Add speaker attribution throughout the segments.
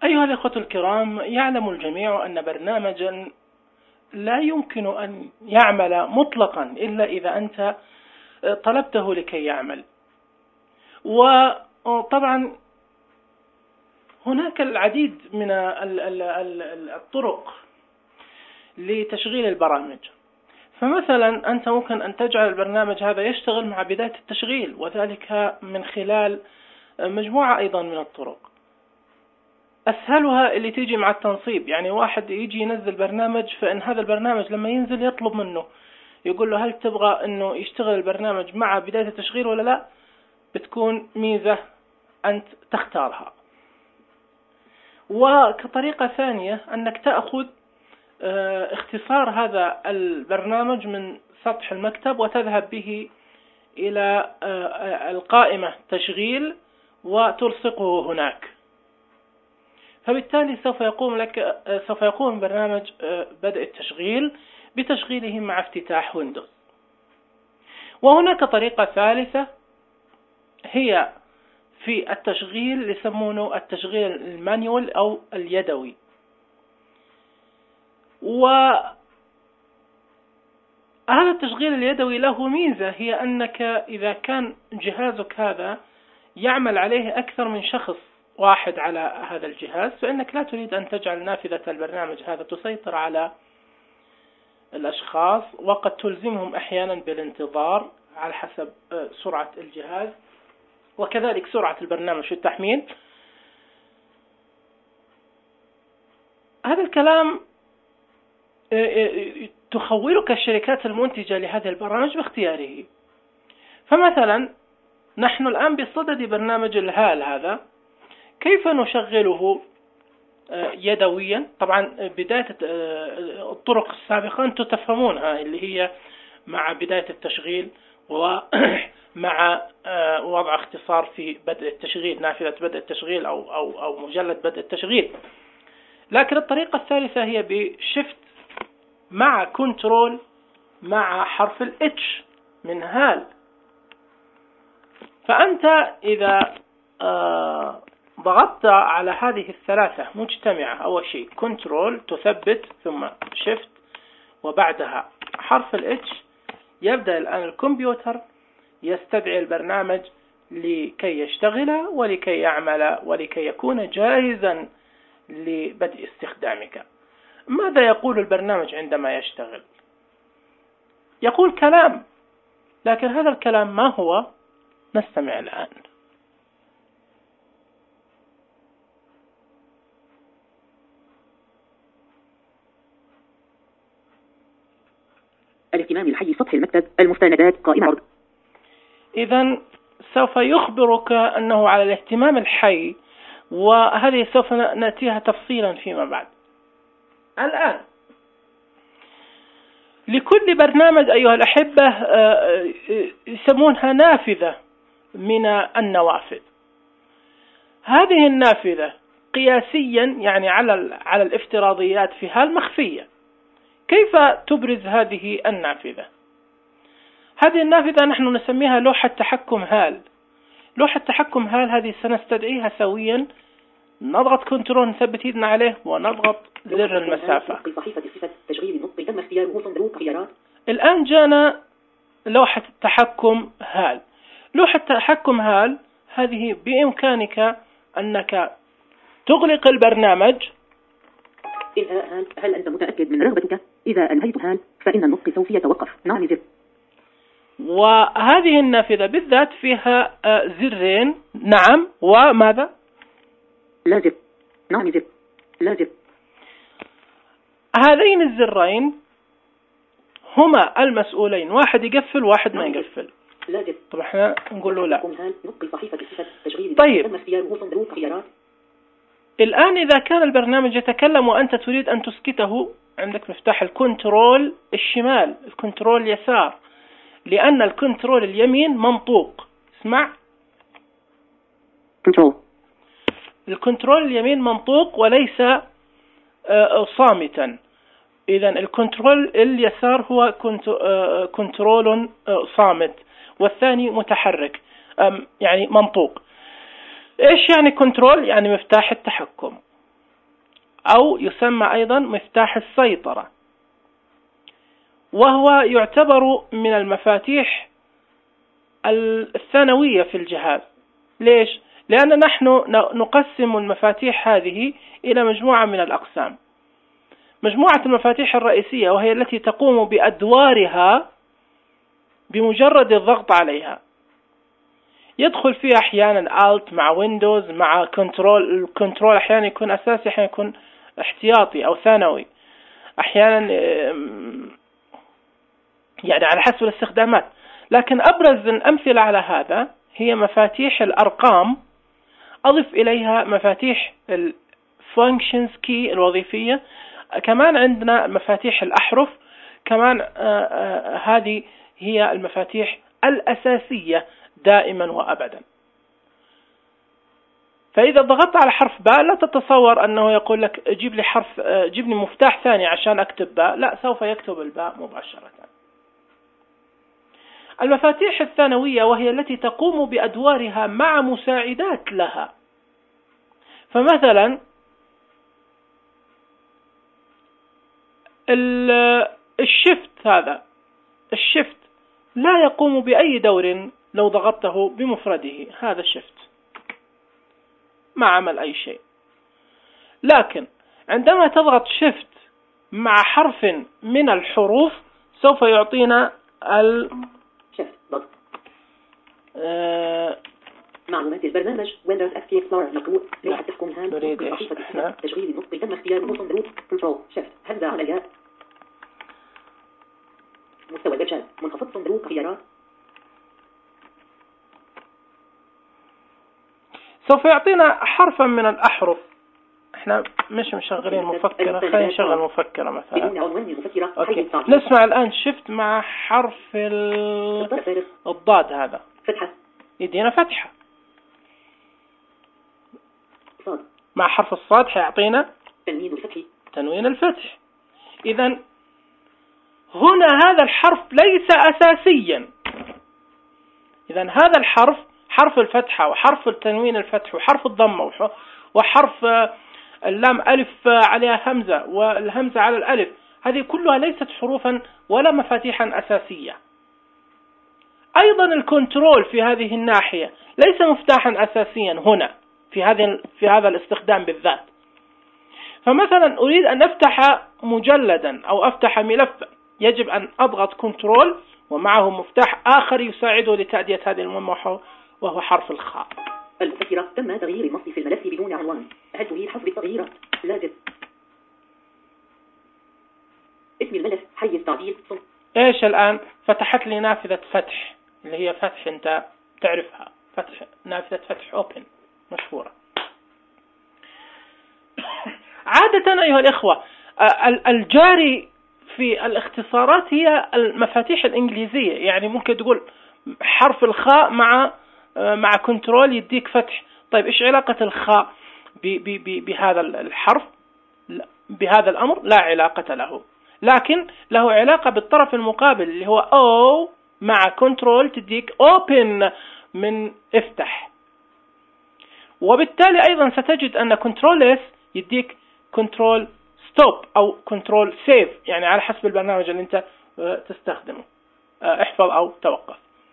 Speaker 1: أيها الأخوة الكرام، يعلم الجميع أن برنامجا لا يمكن أن يعمل مطلقا إلا إذا أنت طلبته لكي يعمل. وطبعا هناك العديد من الطرق لتشغيل البرامج. فمثلا أنت ممكن أن تجعل البرنامج هذا يشتغل مع بداية التشغيل، وذلك من خلال مجموعة أيضا من الطرق. أسهلها اللي تيجي مع التنصيب، يعني واحد يجي ينزل برنامج، فإن هذا البرنامج لما ينزل يطلب منه، يقول له هل تبغى أنه يشتغل البرنامج مع بداية التشغيل ولا لا؟ بتكون ميزة أنت تختارها. وكطريقة ثانية أنك تأخذ اختصار هذا البرنامج من سطح المكتب وتذهب به إلى القائمة تشغيل وتلصقه هناك، فبالتالي سوف يقوم برنامج بدء التشغيل بتشغيله مع افتتاح ويندوز. وهناك طريقة ثالثة هي في التشغيل يسمونه التشغيل المانيوال أو اليدوي. وهذا التشغيل اليدوي له ميزة، هي أنك إذا كان جهازك هذا يعمل عليه أكثر من شخص واحد على هذا الجهاز، فإنك لا تريد أن تجعل نافذة البرنامج هذا تسيطر على الأشخاص، وقد تلزمهم أحيانا بالانتظار على حسب سرعة الجهاز وكذلك سرعة البرنامج في التحميل. هذا الكلام تخولك الشركات المنتجة لهذه البرامج باختياره. فمثلا نحن الآن بصدد برنامج الهال هذا، كيف نشغله يدويا؟ طبعا بداية الطرق السابقة أنتم تفهمونها، اللي هي مع بداية التشغيل ومع وضع اختصار في بدء التشغيل، نافذة بدء التشغيل أو مجلد بدء التشغيل. لكن الطريقة الثالثة هي بشفت مع كنترول مع حرف الاتش من هال. فأنت إذا ضغطت على هذه الثلاثة مجتمعة، أول شيء كنترول تثبت ثم شفت وبعدها حرف الاتش، يبدأ الآن الكمبيوتر يستدعي البرنامج لكي يشتغل ولكي يعمل ولكي يكون جاهزا لبدء استخدامك. ماذا يقول البرنامج عندما يشتغل؟ يقول كلام، لكن هذا الكلام ما هو؟ نستمع الآن.
Speaker 2: الاهتمام الحي سطح المكتب، المستندات، قائمة عرض.
Speaker 1: إذن سوف يخبرك أنه على الاهتمام الحي، وهذه سوف نأتيها تفصيلا فيما بعد. الآن لكل برنامج أيها الأحبة يسمونها نافذة من النوافذ. هذه النافذة قياسيا يعني على الافتراضيات في هال مخفية. كيف تبرز هذه النافذة؟ هذه النافذة نحن نسميها لوحة تحكم هال. لوحة تحكم هال هذه سنستدعيها سويا، نضغط كنترول نثبت يدنا عليه ونضغط زر المسافة. الآن جانا لوحة التحكم هال. لوحة تحكم هال هذه بإمكانك أنك تغلق البرنامج.
Speaker 2: هل أنت متأكد من رغبتك؟ إذا أنهيت هال فإن النطق سوف يتوقف. نعم زر.
Speaker 1: وهذه النافذة بالذات فيها زرين، نعم وماذا؟
Speaker 2: لا زر. نعم زر. لا زر.
Speaker 1: هذين الزرين هما المسؤولين، واحد يقفل واحد ما يقفل.
Speaker 2: لا زر.
Speaker 1: طب احنا نقول له لا. طيب الآن إذا كان البرنامج يتكلم وأنت تريد أن تسكته، عندك مفتاح الكنترول الشمال، الكنترول اليسار، لأن الكنترول اليمين منطوق. اسمع،
Speaker 2: كنترول.
Speaker 1: الكنترول اليمين منطوق وليس صامتا. إذن الكنترول اليسار هو كنترول صامت، والثاني متحرك يعني منطوق. إيش يعني كنترول؟ يعني مفتاح التحكم. أو يسمى أيضا مفتاح السيطرة، وهو يعتبر من المفاتيح الثانوية في الجهاز. ليش؟ لأن نحن نقسم المفاتيح هذه إلى مجموعة من الأقسام. مجموعة المفاتيح الرئيسية، وهي التي تقوم بأدوارها بمجرد الضغط عليها. يدخل فيها أحيانا Alt مع Windows مع كنترول. الكنترول أحيانا يكون أساسي، أحيانا يكون احتياطي أو ثانوي، أحيانا يعني على حسب الاستخدامات. لكن أبرز الأمثلة على هذا هي مفاتيح الأرقام. أضف إليها مفاتيح الفانكشنز كي الوظيفية. كمان عندنا مفاتيح الأحرف. كمان هذه هي المفاتيح الأساسية دائما وأبدا. فإذا ضغطت على حرف باء لا تتصور أنه يقول لك جيب لي مفتاح ثاني عشان أكتب باء. لا، سوف يكتب الباء مباشرة. المفاتيح الثانوية وهي التي تقوم بأدوارها مع مساعدات لها. فمثلا الشيفت، هذا الشيفت لا يقوم بأي دور لو ضغطته بمفرده. هذا الشيفت ما عمل أي شيء. لكن عندما تضغط شيفت مع حرف من الحروف سوف يعطينا
Speaker 2: معلومات البرنامج Windows XP Explorer مقروء لوحة تحكم هان تشغيل النطق تم اختيار نص ضروب كنترول شيفت همزة على الياء مستوى الإرشاد منخفض صندوق خيارات.
Speaker 1: سوف يعطينا حرفا من الأحرف. احنا مش مشغلين مفكرة، خلينا نشغل مفكرة مثلا. أوكي. نسمع الآن شيفت مع حرف الضاد. هذا
Speaker 2: فتحة،
Speaker 1: يدينا فتحة.
Speaker 2: صاد
Speaker 1: مع حرف الصاد حيعطينا
Speaker 2: تنوين الفتح.
Speaker 1: إذن هنا هذا الحرف ليس أساسيا. إذن هذا الحرف، حرف الفتحة وحرف التنوين الفتح وحرف الضمة وحرف اللام ألف عليها همزة والهمزة على الألف، هذه كلها ليست حروفا ولا مفاتيحا أساسية. أيضا الكنترول في هذه الناحية ليس مفتاحا أساسيا هنا في هذا الاستخدام بالذات. فمثلا أريد أن أفتح مجلدا أو أفتح ملفا، يجب أن أضغط كنترول ومعه مفتاح آخر يساعده لتأدية هذه المهمة، وهو حرف الخاء.
Speaker 2: المفكرة تم تغيير النص في الملف بدون عنوان. هل تريد حذف التغييرات؟ لازم. اسم الملف حيز تعديل
Speaker 1: إيش الآن فتحت لي نافذة فتح، اللي هي فتح أنت تعرفها، فتح نافذة فتح أوبن مشهورة. عادة أيها الإخوة الجاري في الاختصارات هي المفاتيح الإنجليزية. يعني ممكن تقول حرف الخاء مع كنترول يديك فتح. طيب إيش علاقة الخاء بهذا الحرف؟ بهذا الأمر لا علاقة له، لكن له علاقة بالطرف المقابل اللي هو أو مع كنترول تديك open من افتح. وبالتالي أيضا ستجد أن كنترول S يديك كنترول ستوب أو كنترول سيف، يعني على حسب البرنامج اللي أنت تستخدمه، احفظ أو توقف.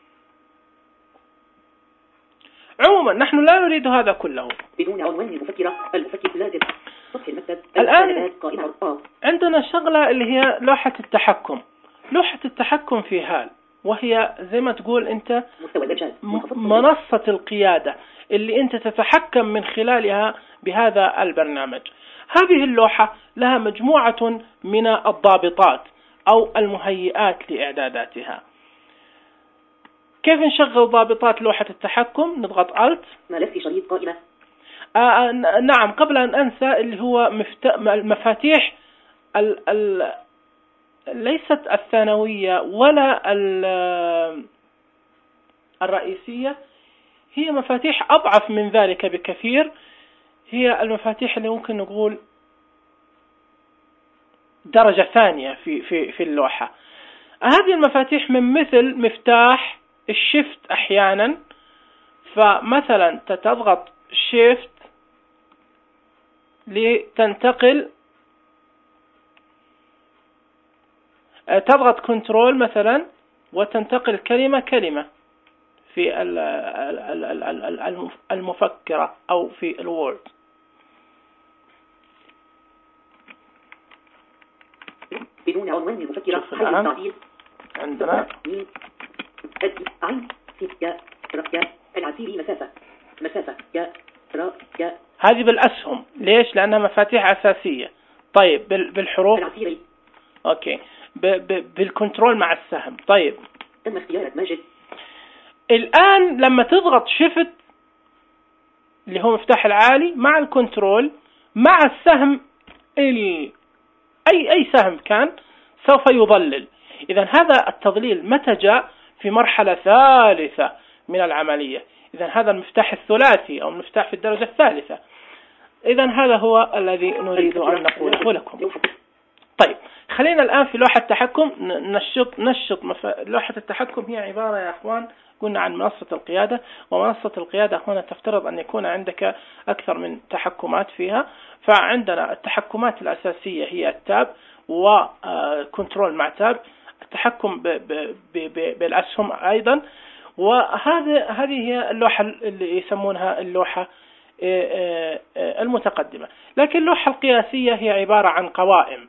Speaker 1: عموما نحن لا نريد هذا كله.
Speaker 2: بدون عنوان المفكرة المفكر لازم.
Speaker 1: الآن عندنا شغلة اللي هي لوحة التحكم. لوحة التحكم في هال، وهي زي ما تقول أنت منصة القيادة اللي أنت تتحكم من خلالها بهذا البرنامج. هذه اللوحة لها مجموعة من الضابطات أو المهيئات لإعداداتها. كيف نشغل ضابطات لوحة التحكم؟ نضغط Alt.
Speaker 2: ملف شريط قائمة.
Speaker 1: نعم، قبل أن أنسى اللي هو المفاتيح ليست الثانوية ولا الرئيسية، هي مفاتيح أضعف من ذلك بكثير. هي المفاتيح اللي ممكن نقول درجة ثانية في اللوحة. هذه المفاتيح من مثل مفتاح الشيفت أحيانا. فمثلا تضغط شيفت لتنتقل تضغط كنترول مثلا وتنتقل كلمة كلمة في المفكرة أو في الوورد.
Speaker 2: بدون عنوان المفكرة
Speaker 1: حيث عندنا
Speaker 2: العسيري مسافة
Speaker 1: هذه بالأسهم. ليش؟ لأنها مفاتيح أساسية. طيب بالحروف
Speaker 2: العسيري.
Speaker 1: أوكي. بالكنترول مع السهم. طيب
Speaker 2: تم اختيار ماجد.
Speaker 1: الآن لما تضغط شيفت اللي هو مفتاح العالي مع الكنترول مع السهم أي سهم كان سوف يضلل. إذن هذا التضليل متى جاء؟ في مرحلة ثالثة من العملية. إذن هذا المفتاح الثلاثي أو المفتاح في الدرجة الثالثة. إذن هذا هو الذي نريد أن نقوله لكم. طيب خلينا الآن في لوحة التحكم نشط لوحة التحكم هي عبارة يا أخوان قلنا عن منصة القيادة. ومنصة القيادة هنا تفترض أن يكون عندك أكثر من تحكمات فيها. فعندنا التحكمات الأساسية هي التاب وكنترول مع تاب، التحكم بالأسهم أيضا. وهذه هي اللوحة اللي يسمونها اللوحة المتقدمة. لكن اللوحة القياسية هي عبارة عن قوائم.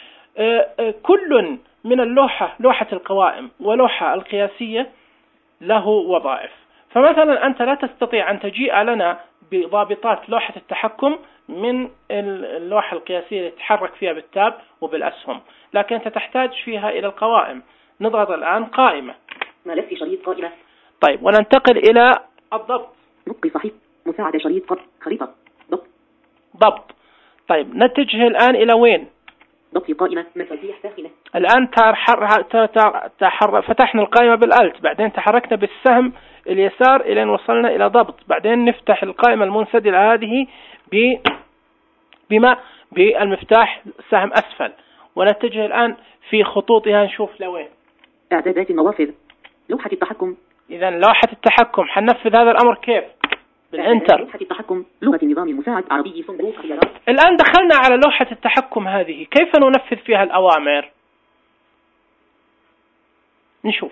Speaker 1: كل من لوحة القوائم ولوحة القياسية له وظائف. فمثلا أنت لا تستطيع أن تجيء لنا بضابطات لوحة التحكم من اللوحة القياسية اللي تتحرك فيها بالتاب وبالأسهم، لكن أنت تحتاج فيها إلى القوائم. نضغط الآن قائمة.
Speaker 2: ملف شريط قائمة.
Speaker 1: طيب وننتقل إلى الضبط.
Speaker 2: نطق صحيح مساعدة شريط خريطة
Speaker 1: ضبط. طيب نتجه الآن إلى وين؟
Speaker 2: ضبط قائمة مفاتيح ساخنة.
Speaker 1: الآن فتحنا القائمة بالألت، بعدين تحركنا بالسهم اليسار إلى أن وصلنا إلى ضبط، بعدين نفتح القائمة المنسدلة هذه بالمفتاح سهم أسفل، ونتجه الآن في خطوطها نشوف لوين.
Speaker 2: إعدادات النوافذ لوحة التحكم.
Speaker 1: إذا لوحة التحكم حننفذ هذا الأمر كيف؟ بالإنتر.
Speaker 2: لوحة التحكم لغة النظام المساعد عربي صندوق خيارات.
Speaker 1: الآن دخلنا على لوحة التحكم هذه، كيف ننفذ فيها الأوامر؟ نشوف.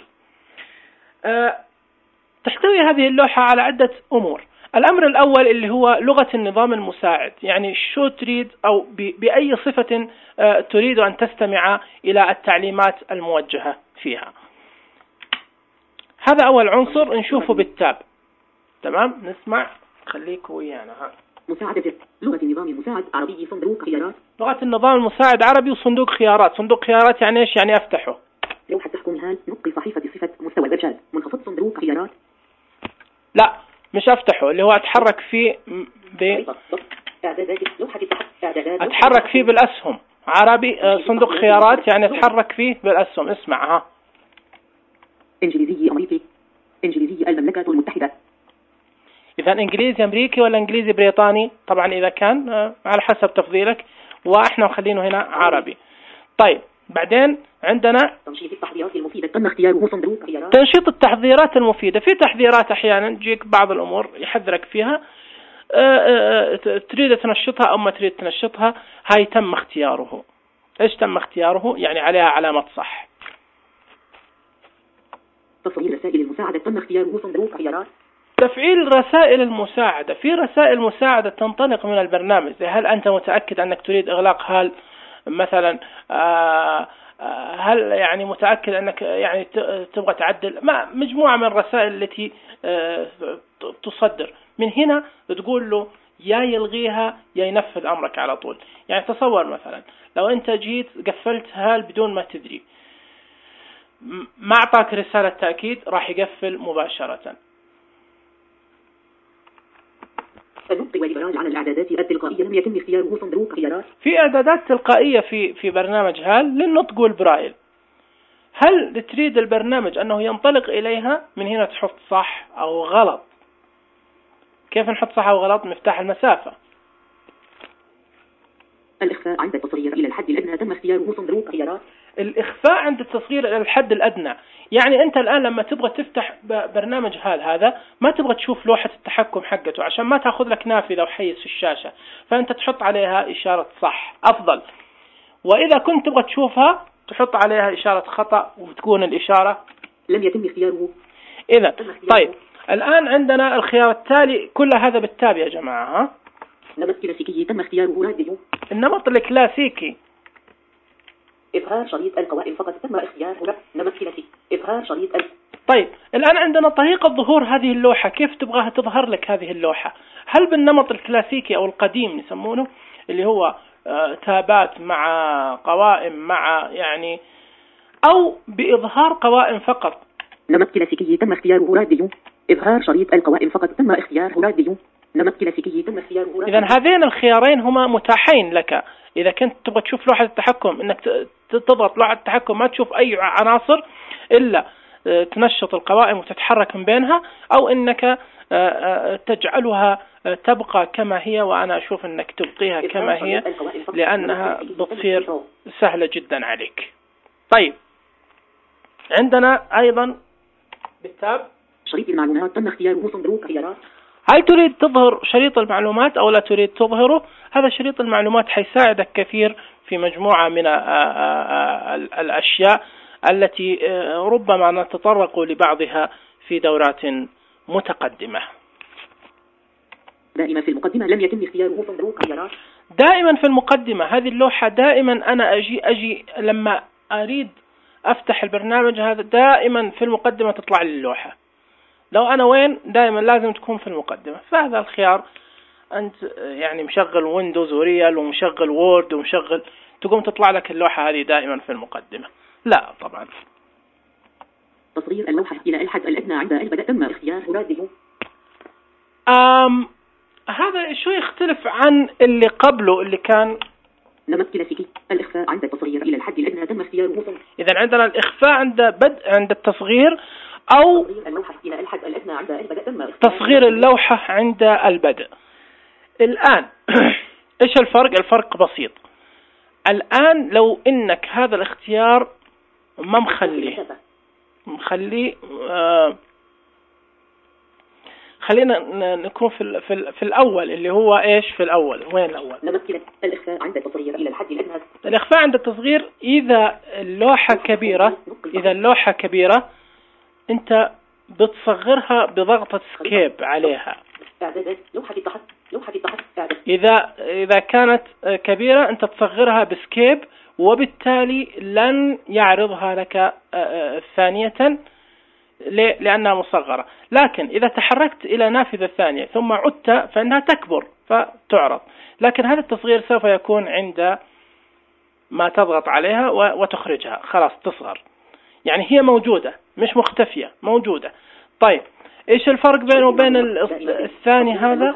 Speaker 1: تحتوي هذه اللوحة على عدة أمور. الأمر الأول اللي هو لغة النظام المساعد، يعني شو تريد أو بأي صفة تريد أن تستمع إلى التعليمات الموجهة فيها. هذا أول عنصر نشوفه بالتاب. تمام، نسمع، خليكوا ويانا.
Speaker 2: مساعدة لغة النظام المساعد عربي صندوق خيارات.
Speaker 1: لغة النظام المساعد عربي وصندوق خيارات. صندوق خيارات يعني إيش؟ يعني أفتحه.
Speaker 2: لوحة تحكم هان نطق صحيفة صفة مستوى الإرشاد منخفض صندوق خيارات.
Speaker 1: لا مش أفتحه، اللي هو أتحرك فيه أتحرك فيه بالأسهم. عربي صندوق خيارات يعني أتحرك فيه بالأسهم. اسمع ها.
Speaker 2: إنجليزي أمريكي. إنجليزي المملكة المتحدة.
Speaker 1: إذا إنجليزي أمريكي ولا إنجليزي بريطاني؟ طبعا إذا كان على حسب تفضيلك، وإحنا مخلينه هنا عربي. طيب بعدين عندنا
Speaker 2: تنشيط التحضيرات المفيدة تم اختياره صندوق خيارات.
Speaker 1: تنشيط التحضيرات المفيدة. في تحذيرات أحيانا تجيك بعض الأمور يحذرك فيها، تريد تنشطها أو ما تريد تنشطها. هاي تم اختياره. إيش تم اختياره؟ يعني عليها علامة صح.
Speaker 2: تفعيل رسائل المساعدة تم اختياره صندوق خيارات.
Speaker 1: تفعيل رسائل المساعدة. في رسائل مساعدة تنطلق من البرنامج. هل أنت متأكد أنك تريد إغلاق هل مثلا هل يعني متأكد أنك يعني تبغى تعدل مجموعة من الرسائل التي تصدر من هنا، تقول له يا يلغيها يا ينفذ أمرك على طول. يعني تصور مثلا لو أنت جيت قفلت هال بدون ما تدري، ما أعطاك رسالة تأكيد راح يقفل مباشرة.
Speaker 2: النطق والإبراج عن الإعدادات التلقائية لم يتم اختياره صندوق خيارات.
Speaker 1: في إعدادات تلقائية في برنامج هال للنطق والبرايل. هل تريد البرنامج أنه ينطلق إليها؟ من هنا تحط صح أو غلط. كيف نحط صح أو غلط؟ مفتاح المسافة.
Speaker 2: الإخفاء عند التصغير إلى الحد الأدنى تم اختياره صندوق خيارات.
Speaker 1: الإخفاء عند التصغير إلى الحد الأدنى، يعني أنت الآن لما تبغى تفتح برنامج هذا ما تبغى تشوف لوحة التحكم حقته عشان ما تأخذ لك نافذة وحيز في الشاشة، فأنت تحط عليها إشارة صح أفضل. وإذا كنت تبغى تشوفها تحط عليها إشارة خطأ وتكون الإشارة
Speaker 2: لم يتم اختياره.
Speaker 1: إذا طيب الآن عندنا الخيار التالي، كل هذا بالتاب يا جماعة. ها؟
Speaker 2: نمط كلاسيكي تم اختياره راديو.
Speaker 1: النمط الكلاسيكي
Speaker 2: إظهار شريط القوائم فقط تم اختياره. نمط كلاسيكي إظهار شريط
Speaker 1: طيب الآن عندنا طريقة ظهور هذه اللوحة، كيف تبغاها تظهر لك هذه اللوحة؟ هل بالنمط الكلاسيكي أو القديم يسمونه اللي هو تابات مع قوائم مع يعني، أو بإظهار قوائم فقط؟
Speaker 2: نمط كلاسيكي تم اختياره راديو. إظهار شريط القوائم فقط تم اختياره راديو. نمط كلاسيكي تم اختياره راديو.
Speaker 1: إذن هذين الخيارين هما متاحين لك. إذا كنت تبغى تشوف لوحة التحكم إنك تضغط لوحة التحكم ما تشوف أي عناصر إلا تنشط القوائم وتتحرك من بينها، أو إنك تجعلها تبقى كما هي، وأنا أشوف إنك تبقيها كما هي لأنها بتصير سهلة جدا عليك. طيب عندنا أيضا بالتاب
Speaker 2: شريط المعلومات تم اختياره صندوق خيارات.
Speaker 1: هل تريد تظهر شريط المعلومات أو لا تريد تظهره؟ هذا شريط المعلومات حيساعدك كثير في مجموعة من الأشياء التي ربما نتطرق لبعضها في دورات متقدمة.
Speaker 2: دائما في المقدمة لم يتم اختياره صندوق خيارات.
Speaker 1: دائما في المقدمة هذه اللوحة، دائما أنا أجي لما أريد أفتح البرنامج هذا دائما في المقدمة تطلع لي اللوحة. لو أنا وين دائما لازم تكون في المقدمة. فهذا الخيار أنت يعني مشغل ويندوز وريال ومشغل وورد ومشغل، تقوم تطلع لك اللوحة هذه دائما في المقدمة. لا طبعا.
Speaker 2: تصغير اللوحة إلى الحد الأدنى عند البدء تم اختيار راديو.
Speaker 1: هذا شو يختلف عن اللي قبله اللي كان
Speaker 2: نمط كلاسيكي. الإخفاء عند التصغير إلى الحد الأدنى تم اختياره.
Speaker 1: إذا عندنا الإخفاء عند التصغير، أو تصغير اللوحة عند البدء. الآن إيش الفرق؟ الفرق بسيط. الآن لو إنك هذا الاختيار ما مخليه خلينا نكون في الأول اللي هو إيش في الأول. وين الأول؟
Speaker 2: الإخفاء عند التصغير إلى الحد الأدنى.
Speaker 1: الإخفاء عند التصغير إذا اللوحة كبيرة أنت بتصغرها بضغطة سكيب عليها. إذا كانت كبيرة أنت تصغرها بسكيب، وبالتالي لن يعرضها لك ثانية لأنها مصغرة. لكن إذا تحركت إلى نافذة ثانية ثم عدت فإنها تكبر فتعرض. لكن هذا التصغير سوف يكون عند ما تضغط عليها وتخرجها، خلاص تصغر. يعني هي موجودة مش مختفية، موجودة. طيب إيش الفرق بينه وبين الثاني هذا؟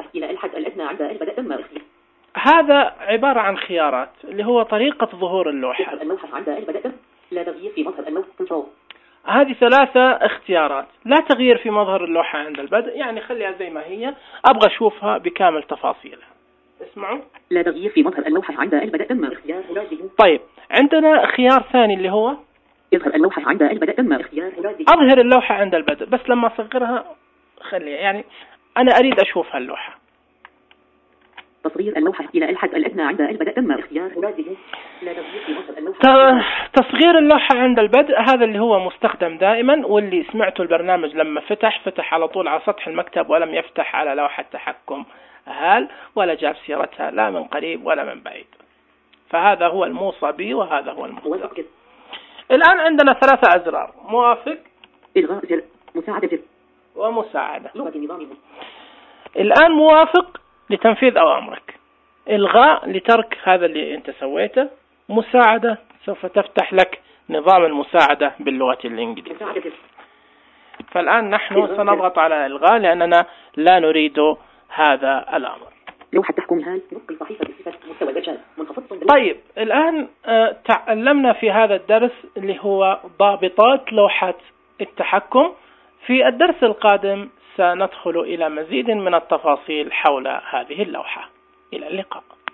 Speaker 1: هذا عبارة عن خيارات اللي هو طريقة ظهور اللوحة.
Speaker 2: لا تغيير في مظهر اللوحة.
Speaker 1: هذه 3 اختيارات. لا تغيير في مظهر اللوحة عند البدء، يعني خليها زي ما هي، أبغى أشوفها بكامل تفاصيلها. اسمعوا.
Speaker 2: لا تغيير في مظهر اللوحة عند البدء تم اختيار راديو.
Speaker 1: طيب عندنا خيار ثاني اللي هو
Speaker 2: اظهر اللوحة عند البدء تم اختيار راديو.
Speaker 1: أظهر اللوحة عند البدء، بس لما أصغرها خليها، يعني أنا أريد أشوف اللوحة.
Speaker 2: تصغير اللوحة إلى الحد الأدنى عند البدء تم اختيار راديو. لا تغيير في مظهر اللوحة.
Speaker 1: تصغير اللوحة عند البدء هذا اللي هو مستخدم دائما، واللي سمعته البرنامج لما فتح على طول على سطح المكتب ولم يفتح على لوحة تحكم ولا جاب سيرتها لا من قريب ولا من بعيد. فهذا هو الموصى به وهذا هو المختار. الآن عندنا 3 أزرار: موافق،
Speaker 2: إلغاء زر، مساعدة زر،
Speaker 1: ومساعدة.
Speaker 2: لغة النظام.
Speaker 1: الآن موافق لتنفيذ أوامرك، إلغاء لترك هذا اللي أنت سويته، مساعدة سوف تفتح لك نظام المساعدة باللغة الإنجليزية. فالآن نحن سنضغط على إلغاء لأننا لا نريد هذا الأمر.
Speaker 2: لوحة تحكم هال نقل صحيفة بصفة مستوى الجهاز منخفض.
Speaker 1: طيب الآن تعلمنا في هذا الدرس اللي هو ضابطات لوحة التحكم. في الدرس القادم سندخل إلى مزيد من التفاصيل حول هذه اللوحة. إلى اللقاء.